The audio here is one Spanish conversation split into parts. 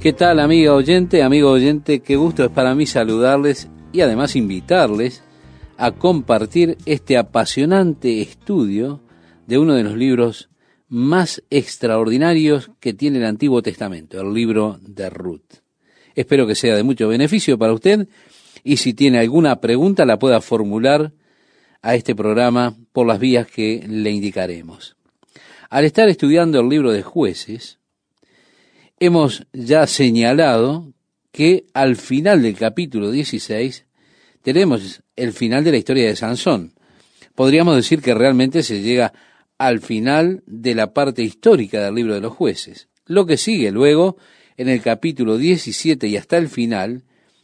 ¿Qué tal, amigo oyente? Qué gusto es para mí saludarles y además invitarles a compartir este apasionante estudio de uno de los libros más extraordinarios que tiene el Antiguo Testamento, el libro de Ruth. Espero que sea de mucho beneficio para usted y si tiene alguna pregunta la pueda formular a este programa por las vías que le indicaremos. Al estar estudiando el libro de Jueces, hemos ya señalado que al final del capítulo 16 tenemos el final de la historia de Sansón. Podríamos decir que realmente se llega al final de la parte histórica del libro de los Jueces. Lo que sigue luego, en el capítulo 17 y hasta el final,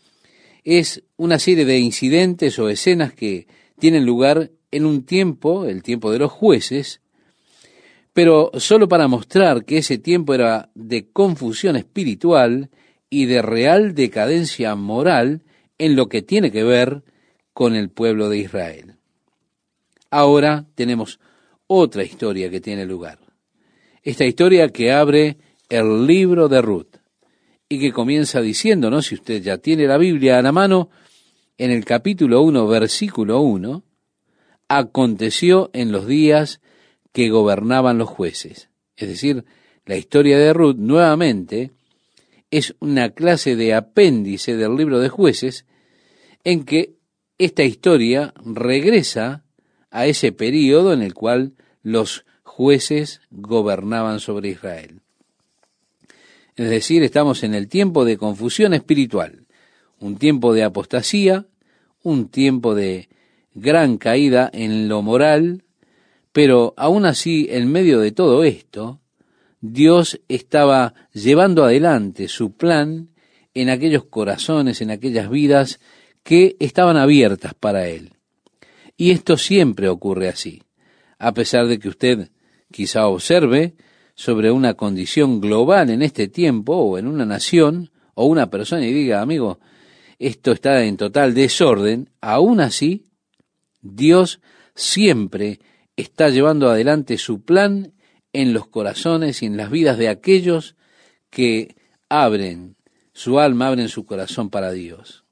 es una serie de incidentes o escenas que tienen lugar en un tiempo, el tiempo de los jueces, pero solo para mostrar que ese tiempo era de confusión espiritual y de real decadencia moral en lo que tiene que ver con el pueblo de Israel. Ahora tenemos otra historia que tiene lugar. Esta historia que abre el libro de Ruth y que comienza diciéndonos, si usted ya tiene la Biblia a la mano, en el capítulo 1, versículo 1, aconteció en los días que gobernaban los jueces. Es decir, la historia de Ruth nuevamente es una clase de apéndice del libro de Jueces en que esta historia regresa a ese período en el cual los jueces gobernaban sobre Israel. Es decir, estamos en el tiempo de confusión espiritual, un tiempo de apostasía, un tiempo de gran caída en lo moral, pero aún así, en medio de todo esto, Dios estaba llevando adelante su plan en aquellos corazones, en aquellas vidas que estaban abiertas para Él. Y esto siempre ocurre así, a pesar de que usted quizá observe sobre una condición global en este tiempo, o en una nación, o una persona, y diga, amigo, esto está en total desorden, aún así, Dios siempre está llevando adelante su plan en los corazones y en las vidas de aquellos que abren su alma, abren su corazón para Dios.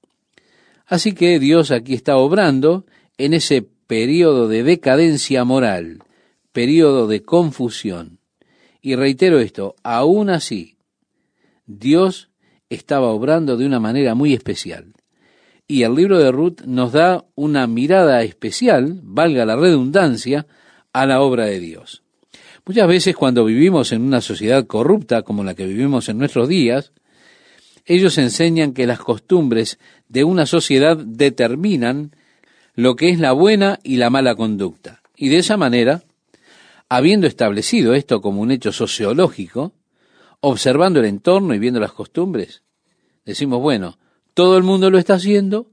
Así que Dios aquí está obrando en ese periodo de decadencia moral, periodo de confusión. Y reitero esto, aún así, Dios estaba obrando de una manera muy especial. Y el libro de Ruth nos da una mirada especial, valga la redundancia, a la obra de Dios. Muchas veces cuando vivimos en una sociedad corrupta como la que vivimos en nuestros días, ellos enseñan que las costumbres de una sociedad determinan lo que es la buena y la mala conducta. Y de esa manera, habiendo establecido esto como un hecho sociológico, observando el entorno y viendo las costumbres, decimos, bueno, todo el mundo lo está haciendo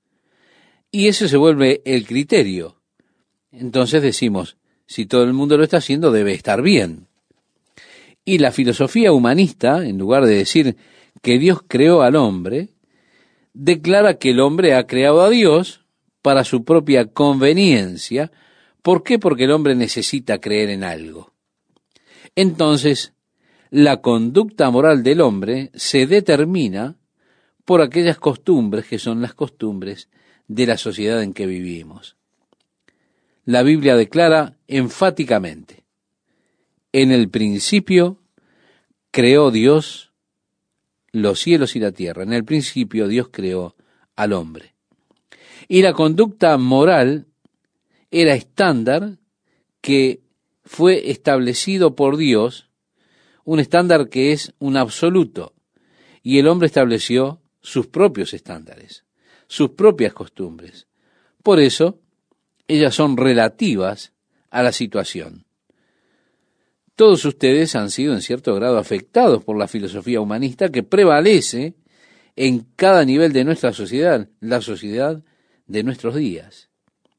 y eso se vuelve el criterio. Entonces decimos, si todo el mundo lo está haciendo, debe estar bien. Y la filosofía humanista, en lugar de decir que Dios creó al hombre, declara que el hombre ha creado a Dios para su propia conveniencia. ¿Por qué? Porque el hombre necesita creer en algo. Entonces, la conducta moral del hombre se determina por aquellas costumbres que son las costumbres de la sociedad en que vivimos. La Biblia declara enfáticamente, en el principio creó Dios los cielos y la tierra. En el principio Dios creó al hombre. Y la conducta moral era estándar que fue establecido por Dios, un estándar que es un absoluto, y el hombre estableció sus propios estándares, sus propias costumbres. Por eso, ellas son relativas a la situación. Todos ustedes han sido en cierto grado afectados por la filosofía humanista que prevalece en cada nivel de nuestra sociedad, la sociedad de nuestros días.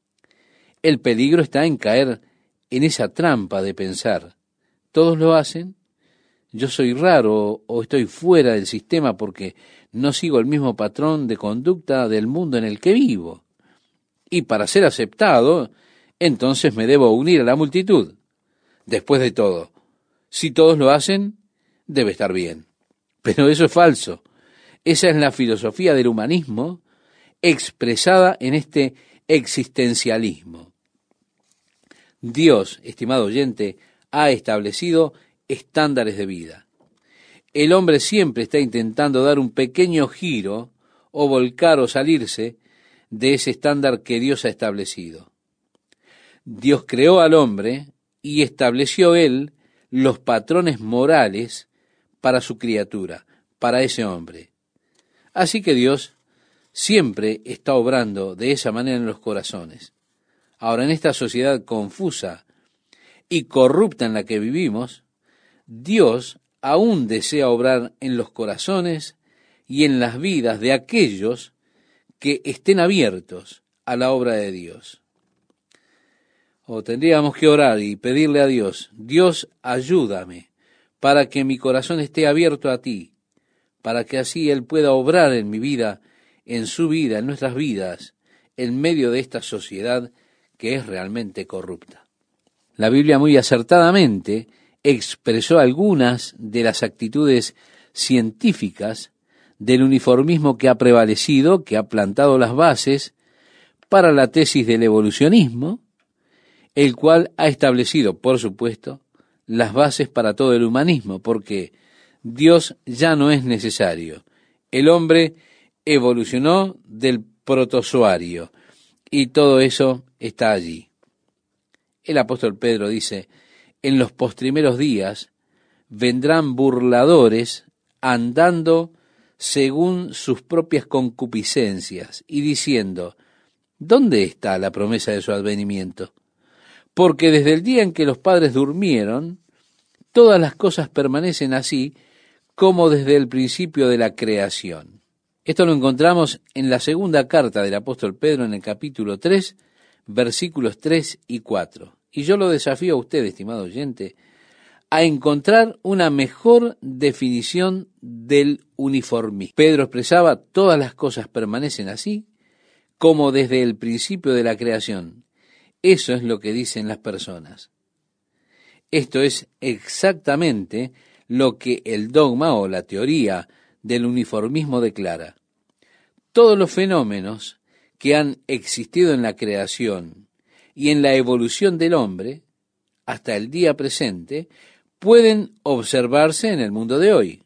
El peligro está en caer en esa trampa de pensar, todos lo hacen, yo soy raro o estoy fuera del sistema porque no sigo el mismo patrón de conducta del mundo en el que vivo. Y para ser aceptado, entonces me debo unir a la multitud. Después de todo, si todos lo hacen, debe estar bien. Pero eso es falso. Esa es la filosofía del humanismo expresada en este existencialismo. Dios, estimado oyente, ha establecido estándares de vida. El hombre siempre está intentando dar un pequeño giro o volcar o salirse de ese estándar que Dios ha establecido. Dios creó al hombre y estableció él los patrones morales para su criatura, para ese hombre. Así que Dios siempre está obrando de esa manera en los corazones. Ahora, en esta sociedad confusa y corrupta en la que vivimos, Dios aún desea obrar en los corazones y en las vidas de aquellos que estén abiertos a la obra de Dios. O tendríamos que orar y pedirle a Dios, Dios, ayúdame para que mi corazón esté abierto a ti, para que así Él pueda obrar en mi vida, en su vida, en nuestras vidas, en medio de esta sociedad que es realmente corrupta. La Biblia muy acertadamente expresó algunas de las actitudes científicas del uniformismo que ha prevalecido, que ha plantado las bases para la tesis del evolucionismo, el cual ha establecido, por supuesto, las bases para todo el humanismo, porque Dios ya no es necesario. El hombre evolucionó del protozoario y todo eso está allí. El apóstol Pedro dice, en los postrimeros días vendrán burladores andando según sus propias concupiscencias y diciendo, ¿dónde está la promesa de su advenimiento? Porque desde el día en que los padres durmieron, todas las cosas permanecen así como desde el principio de la creación. Esto lo encontramos en la segunda carta del apóstol Pedro en el capítulo 3, versículos 3 y 4. Y yo lo desafío a usted, estimado oyente, a encontrar una mejor definición del uniformismo. Pedro expresaba, todas las cosas permanecen así como desde el principio de la creación. Eso es lo que dicen las personas. Esto es exactamente lo que el dogma o la teoría del uniformismo declara. Todos los fenómenos que han existido en la creación y en la evolución del hombre hasta el día presente pueden observarse en el mundo de hoy.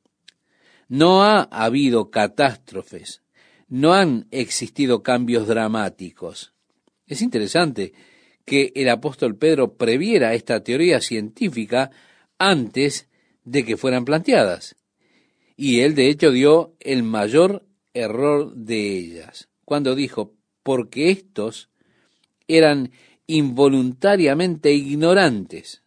No ha habido catástrofes, no han existido cambios dramáticos. Es interesante que el apóstol Pedro previera esta teoría científica antes de que fueran planteadas. Y él, de hecho, dio el mayor error de ellas, cuando dijo, porque estos eran involuntariamente ignorantes,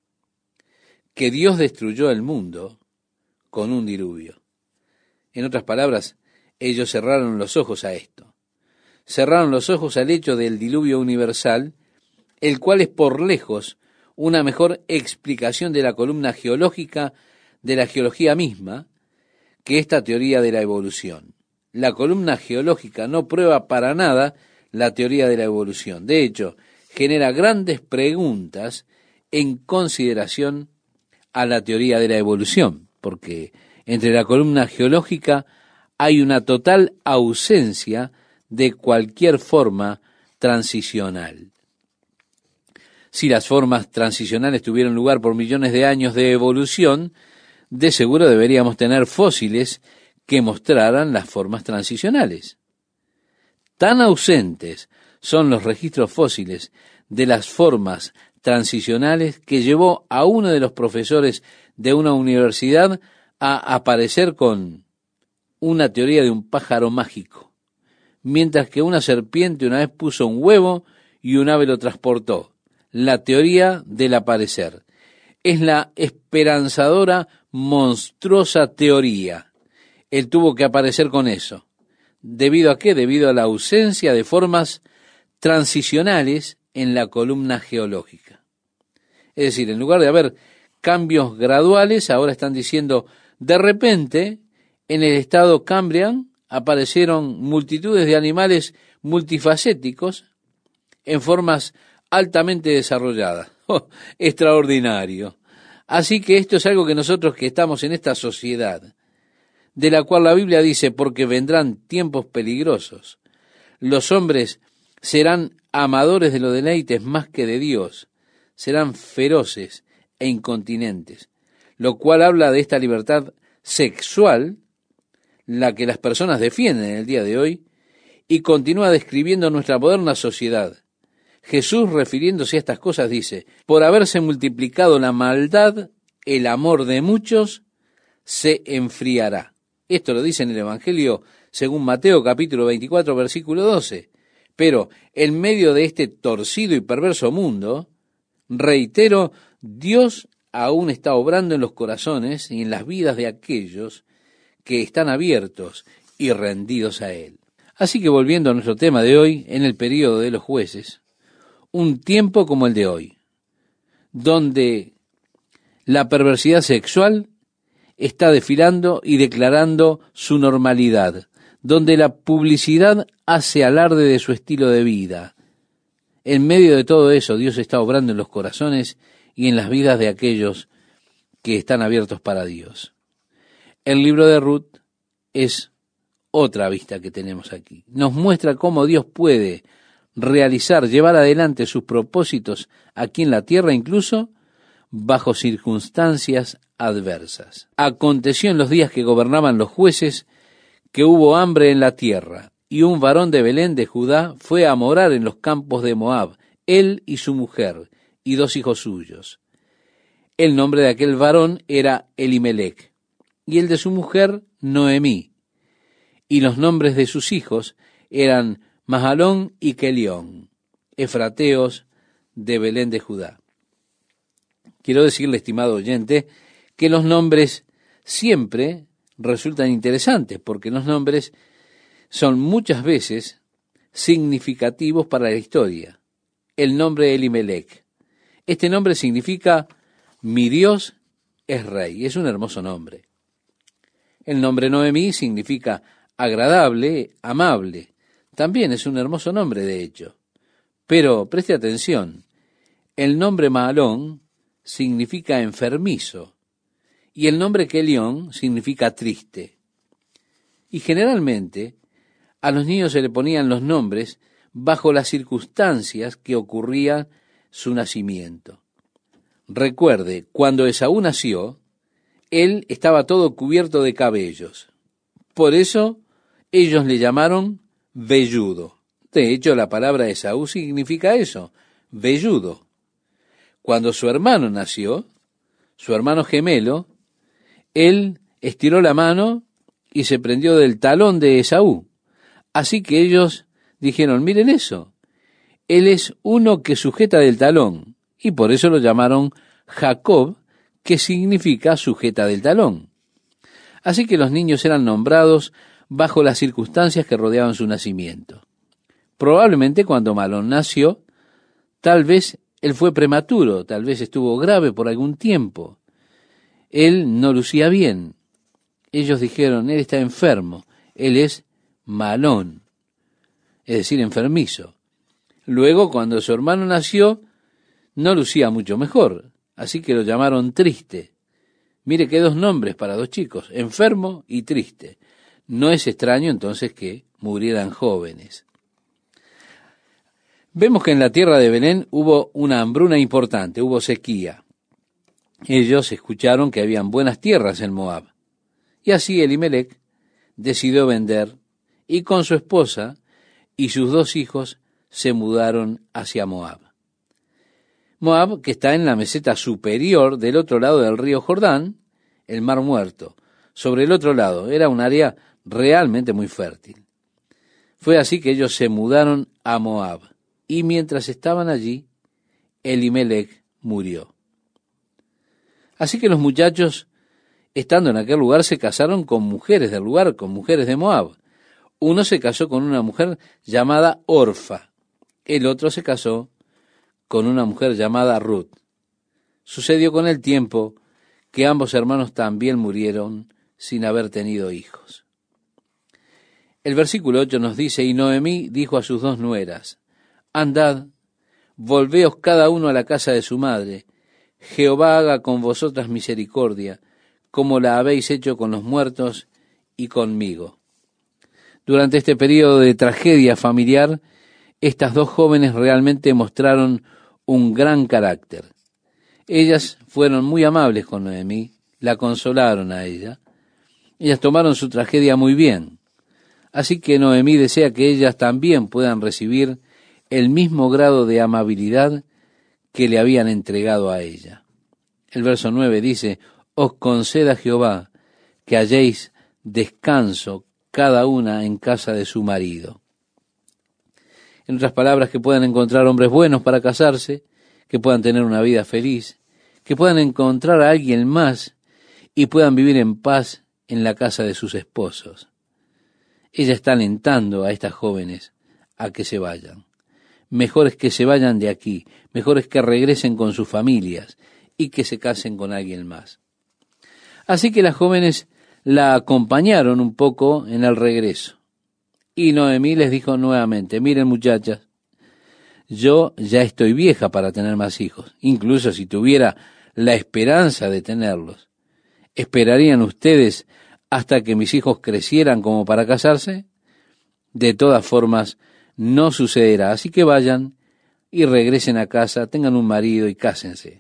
que Dios destruyó el mundo con un diluvio. En otras palabras, ellos cerraron los ojos a esto. Cerraron los ojos al hecho del diluvio universal, el cual es por lejos una mejor explicación de la columna geológica de la geología misma que esta teoría de la evolución. La columna geológica no prueba para nada la teoría de la evolución. De hecho, genera grandes preguntas en consideración a la teoría de la evolución, porque entre la columna geológica hay una total ausencia de cualquier forma transicional. Si las formas transicionales tuvieron lugar por millones de años de evolución, de seguro deberíamos tener fósiles que mostraran las formas transicionales. Tan ausentes son los registros fósiles de las formas transicionales que llevó a uno de los profesores de una universidad a aparecer con una teoría de un pájaro mágico, mientras que una serpiente una vez puso un huevo y un ave lo transportó. La teoría del aparecer es la esperanzadora, monstruosa teoría. Él tuvo que aparecer con eso. ¿Debido a qué? Debido a la ausencia de formas transicionales en la columna geológica. Es decir, en lugar de haber cambios graduales, ahora están diciendo, de repente, en el estado Cambrian aparecieron multitudes de animales multifacéticos en formas altamente desarrolladas. ¡Oh, extraordinario! Así que esto es algo que nosotros que estamos en esta sociedad, de la cual la Biblia dice, porque vendrán tiempos peligrosos, los hombres serán amadores de los deleites más que de Dios, serán feroces e incontinentes, lo cual habla de esta libertad sexual, la que las personas defienden en el día de hoy, y continúa describiendo nuestra moderna sociedad. Jesús, refiriéndose a estas cosas, dice, por haberse multiplicado la maldad, el amor de muchos se enfriará. Esto lo dice en el Evangelio según Mateo capítulo 24, versículo 12. Pero en medio de este torcido y perverso mundo, reitero, Dios aún está obrando en los corazones y en las vidas de aquellos que están abiertos y rendidos a Él. Así que volviendo a nuestro tema de hoy, en el período de los jueces, un tiempo como el de hoy, donde la perversidad sexual está desfilando y declarando su normalidad, donde la publicidad hace alarde de su estilo de vida. En medio de todo eso, Dios está obrando en los corazones y en las vidas de aquellos que están abiertos para Dios. El libro de Ruth es otra vista que tenemos aquí. Nos muestra cómo Dios puede realizar, llevar adelante sus propósitos aquí en la tierra, incluso bajo circunstancias adversas. Aconteció en los días que gobernaban los jueces que hubo hambre en la tierra, y un varón de Belén de Judá fue a morar en los campos de Moab, él y su mujer, y 2 hijos suyos. El nombre de aquel varón era Elimelec, y el de su mujer Noemí, y los nombres de sus hijos eran Mahalón y Kelión, efrateos de Belén de Judá. Quiero decirle, estimado oyente, que los nombres siempre resultan interesantes, porque los nombres son muchas veces significativos para la historia. El nombre Elimelec. Este nombre significa mi Dios es rey. Es un hermoso nombre. El nombre Noemí significa agradable, amable. También es un hermoso nombre, de hecho. Pero preste atención, el nombre Mahalón significa enfermizo y el nombre Kelión significa triste. Y generalmente a los niños se le ponían los nombres bajo las circunstancias que ocurría su nacimiento. Recuerde, cuando Esaú nació, él estaba todo cubierto de cabellos. Por eso ellos le llamaron velludo. De hecho, la palabra Esaú significa eso, velludo. Cuando su hermano nació, su hermano gemelo, él estiró la mano y se prendió del talón de Esaú. Así que ellos dijeron, miren eso, él es uno que sujeta del talón, y por eso lo llamaron Jacob, que significa sujeta del talón. Así que los niños eran nombrados bajo las circunstancias que rodeaban su nacimiento. Probablemente cuando Mahalón nació, tal vez él fue prematuro, tal vez estuvo grave por algún tiempo. Él no lucía bien. Ellos dijeron, él está enfermo, él es Mahalón, es decir, enfermizo. Luego, cuando su hermano nació, no lucía mucho mejor, así que lo llamaron triste. Mire que 2 nombres para 2 chicos, enfermo y triste. No es extraño entonces que murieran jóvenes. Vemos que en la tierra de Belén hubo una hambruna importante, hubo sequía. Ellos escucharon que habían buenas tierras en Moab. Y así Elimelec decidió vender, y con su esposa y sus 2 hijos se mudaron hacia Moab. Moab, que está en la meseta superior del otro lado del río Jordán, el Mar Muerto. Sobre el otro lado, era un área realmente muy fértil. Fue así que ellos se mudaron a Moab, y mientras estaban allí, Elimelec murió. Así que los muchachos, estando en aquel lugar, se casaron con mujeres del lugar, con mujeres de Moab. Uno se casó con una mujer llamada Orfa, el otro se casó con una mujer llamada Ruth. Sucedió con el tiempo que ambos hermanos también murieron sin haber tenido hijos. El versículo 8 nos dice, y Noemí dijo a sus 2 nueras, andad, volveos cada uno a la casa de su madre, Jehová haga con vosotras misericordia, como la habéis hecho con los muertos y conmigo. Durante este periodo de tragedia familiar, estas dos jóvenes realmente mostraron un gran carácter. Ellas fueron muy amables con Noemí, la consolaron a ella. Ellas tomaron su tragedia muy bien. Así que Noemí desea que ellas también puedan recibir el mismo grado de amabilidad que le habían entregado a ella. El verso 9 dice: os conceda Jehová que halléis descanso cada una en casa de su marido. En otras palabras, que puedan encontrar hombres buenos para casarse, que puedan tener una vida feliz, que puedan encontrar a alguien más y puedan vivir en paz en la casa de sus esposos. Ella está alentando a estas jóvenes a que se vayan. Mejor es que se vayan de aquí, mejor es que regresen con sus familias y que se casen con alguien más. Así que las jóvenes la acompañaron un poco en el regreso. Y Noemí les dijo nuevamente: miren, muchachas, yo ya estoy vieja para tener más hijos. Incluso si tuviera la esperanza de tenerlos, ¿esperarían ustedes hasta que mis hijos crecieran como para casarse? De todas formas, no sucederá. Así que vayan y regresen a casa, tengan un marido y cásense.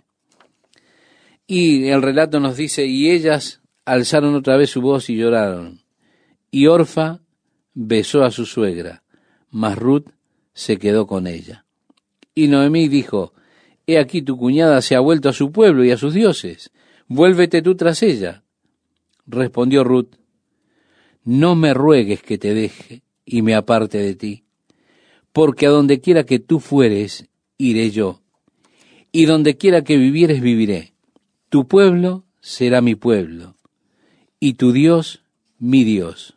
Y el relato nos dice: y ellas alzaron otra vez su voz y lloraron. Y Orfa besó a su suegra, mas Ruth se quedó con ella. Y Noemí dijo: he aquí tu cuñada se ha vuelto a su pueblo y a sus dioses, vuélvete tú tras ella. Respondió Ruth: no me ruegues que te deje y me aparte de ti, porque a donde quiera que tú fueres, iré yo, y donde quiera que vivieres, viviré. Tu pueblo será mi pueblo, y tu Dios mi Dios.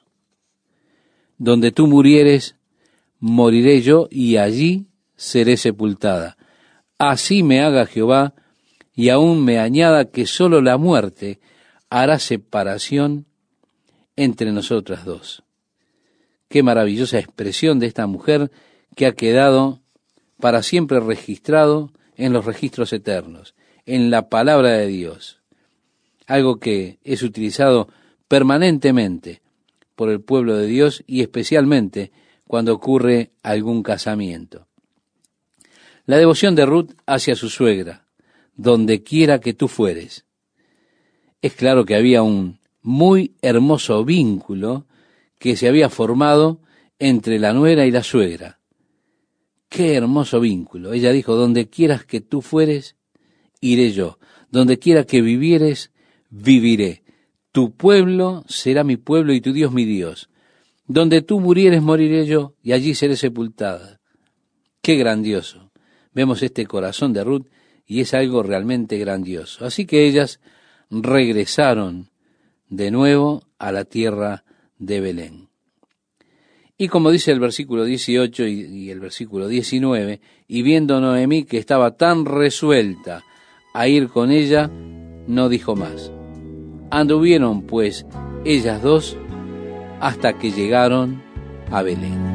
Donde tú murieres, moriré yo, y allí seré sepultada. Así me haga Jehová, y aún me añada que sólo la muerte hará separación entre nosotras dos. Qué maravillosa expresión de esta mujer que ha quedado para siempre registrado en los registros eternos, en la palabra de Dios. Algo que es utilizado permanentemente por el pueblo de Dios y especialmente cuando ocurre algún casamiento. La devoción de Ruth hacia su suegra: donde quiera que tú fueres. Es claro que había un muy hermoso vínculo que se había formado entre la nuera y la suegra. Qué hermoso vínculo. Ella dijo: donde quieras que tú fueres, iré yo. Donde quiera que vivieres, viviré. Tu pueblo será mi pueblo y tu Dios mi Dios. Donde tú murieres, moriré yo, y allí seré sepultada. Qué grandioso. Vemos este corazón de Ruth y es algo realmente grandioso. Así que ellas regresaron de nuevo a la tierra de Belén. Y como dice el versículo 18 y el versículo 19, y viendo Noemí que estaba tan resuelta a ir con ella, no dijo más. Anduvieron pues ellas dos hasta que llegaron a Belén.